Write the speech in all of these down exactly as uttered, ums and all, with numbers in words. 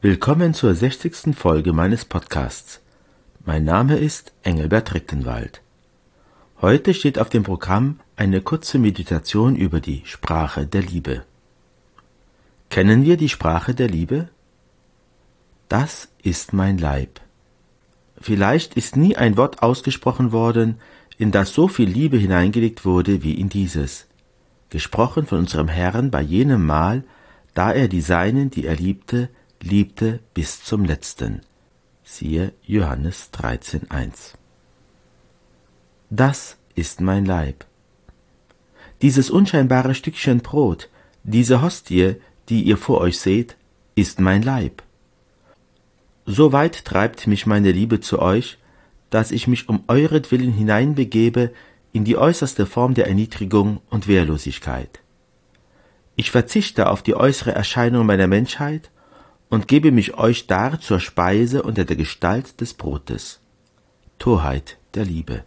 Willkommen zur sechzigsten Folge meines Podcasts. Mein Name ist Engelbert Rechtenwald. Heute steht auf dem Programm eine kurze Meditation über die Sprache der Liebe. Kennen wir die Sprache der Liebe? Das ist mein Leib. Vielleicht ist nie ein Wort ausgesprochen worden, in das so viel Liebe hineingelegt wurde wie in dieses, gesprochen von unserem Herrn bei jenem Mal, da er die Seinen, die er liebte, liebte bis zum Letzten. Siehe Johannes dreizehn eins. Das ist mein Leib. Dieses unscheinbare Stückchen Brot, diese Hostie, die ihr vor euch seht, ist mein Leib. So weit treibt mich meine Liebe zu euch, dass ich mich um euretwillen hineinbegebe in die äußerste Form der Erniedrigung und Wehrlosigkeit. Ich verzichte auf die äußere Erscheinung meiner Menschheit und gebe mich euch dar zur Speise unter der Gestalt des Brotes. Torheit der Liebe.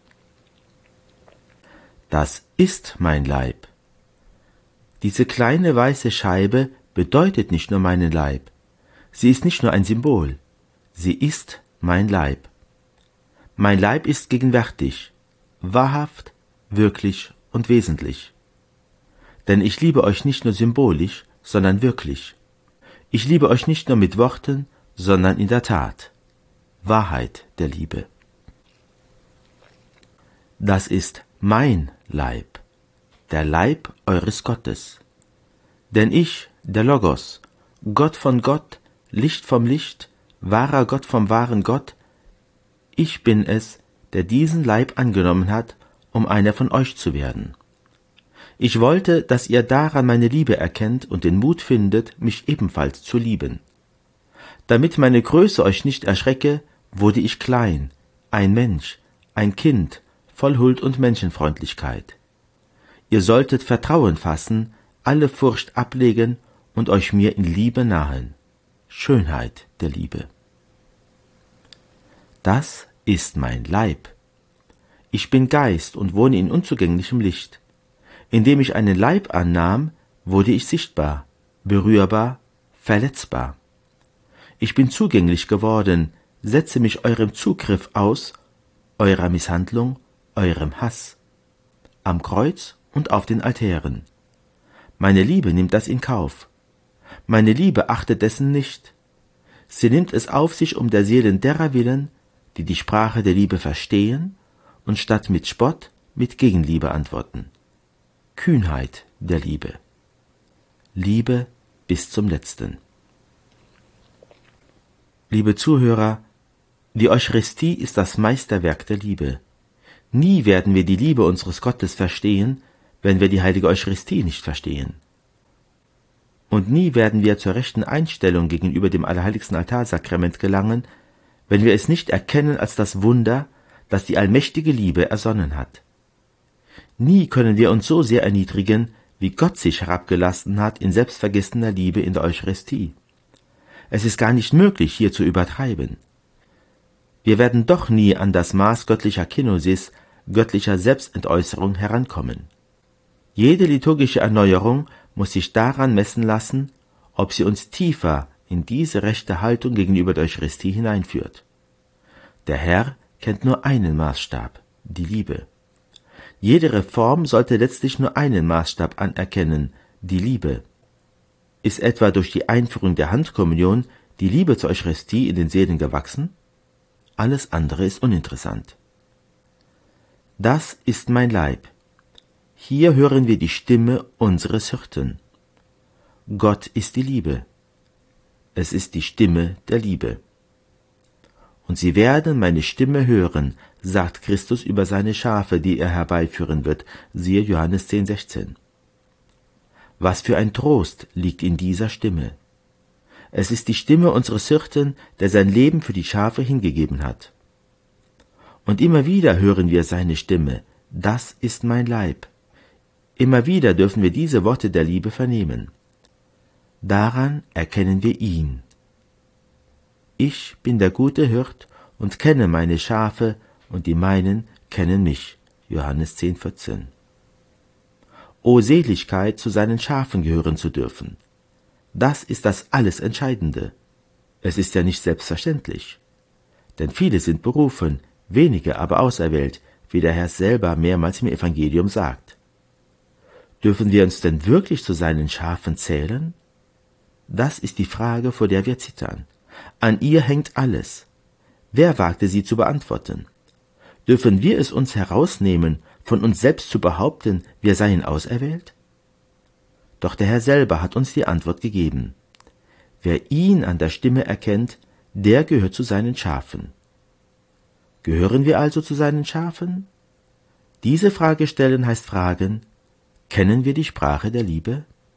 Das ist mein Leib. Diese kleine weiße Scheibe bedeutet nicht nur meinen Leib. Sie ist nicht nur ein Symbol. Sie ist mein Leib. Mein Leib ist gegenwärtig, wahrhaft, wirklich und wesentlich. Denn ich liebe euch nicht nur symbolisch, sondern wirklich. Ich liebe euch nicht nur mit Worten, sondern in der Tat. Wahrheit der Liebe. Das ist mein Leib, der Leib eures Gottes. Denn ich, der Logos, Gott von Gott, Licht vom Licht, wahrer Gott vom wahren Gott, ich bin es, der diesen Leib angenommen hat, um einer von euch zu werden. Ich wollte, dass ihr daran meine Liebe erkennt und den Mut findet, mich ebenfalls zu lieben. Damit meine Größe euch nicht erschrecke, wurde ich klein, ein Mensch, ein Kind, voll Huld und Menschenfreundlichkeit. Ihr solltet Vertrauen fassen, alle Furcht ablegen und euch mir in Liebe nahen. Schönheit der Liebe. Das ist mein Leib. Ich bin Geist und wohne in unzugänglichem Licht. Indem ich einen Leib annahm, wurde ich sichtbar, berührbar, verletzbar. Ich bin zugänglich geworden, setze mich eurem Zugriff aus, eurer Misshandlung, eurem Hass, am Kreuz und auf den Altären. Meine Liebe nimmt das in Kauf. Meine Liebe achtet dessen nicht. Sie nimmt es auf sich um der Seelen derer willen, die die Sprache der Liebe verstehen und statt mit Spott mit Gegenliebe antworten. Kühnheit der Liebe. Liebe bis zum Letzten. Liebe Zuhörer, die Eucharistie ist das Meisterwerk der Liebe. Nie werden wir die Liebe unseres Gottes verstehen, wenn wir die heilige Eucharistie nicht verstehen. Und nie werden wir zur rechten Einstellung gegenüber dem allerheiligsten Altarsakrament gelangen, wenn wir es nicht erkennen als das Wunder, das die allmächtige Liebe ersonnen hat. Nie können wir uns so sehr erniedrigen, wie Gott sich herabgelassen hat in selbstvergessener Liebe in der Eucharistie. Es ist gar nicht möglich, hier zu übertreiben. Wir werden doch nie an das Maß göttlicher Kenosis, göttlicher Selbstentäußerung herankommen. Jede liturgische Erneuerung muss sich daran messen lassen, ob sie uns tiefer in diese rechte Haltung gegenüber der Eucharistie hineinführt. Der Herr kennt nur einen Maßstab, die Liebe. Jede Reform sollte letztlich nur einen Maßstab anerkennen, die Liebe. Ist etwa durch die Einführung der Handkommunion die Liebe zur Eucharistie in den Seelen gewachsen? Alles andere ist uninteressant. Das ist mein Leib. Hier hören wir die Stimme unseres Hirten. Gott ist die Liebe. Es ist die Stimme der Liebe. Und sie werden meine Stimme hören, sagt Christus über seine Schafe, die er herbeiführen wird, siehe Johannes zehn sechzehn. Was für ein Trost liegt in dieser Stimme. Es ist die Stimme unseres Hirten, der sein Leben für die Schafe hingegeben hat. Und immer wieder hören wir seine Stimme, das ist mein Leib. Immer wieder dürfen wir diese Worte der Liebe vernehmen. Daran erkennen wir ihn. Ich bin der gute Hirt und kenne meine Schafe, und die meinen kennen mich. Johannes zehn vierzehn. O Seligkeit, zu seinen Schafen gehören zu dürfen. Das ist das alles Entscheidende. Es ist ja nicht selbstverständlich. Denn viele sind berufen, wenige aber auserwählt, wie der Herr selber mehrmals im Evangelium sagt. Dürfen wir uns denn wirklich zu seinen Schafen zählen? Das ist die Frage, vor der wir zittern. An ihr hängt alles. Wer wagte sie zu beantworten? Dürfen wir es uns herausnehmen, von uns selbst zu behaupten, wir seien auserwählt? Doch der Herr selber hat uns die Antwort gegeben. Wer ihn an der Stimme erkennt, der gehört zu seinen Schafen. Gehören wir also zu seinen Schafen? Diese Frage stellen heißt fragen, kennen wir die Sprache der Liebe?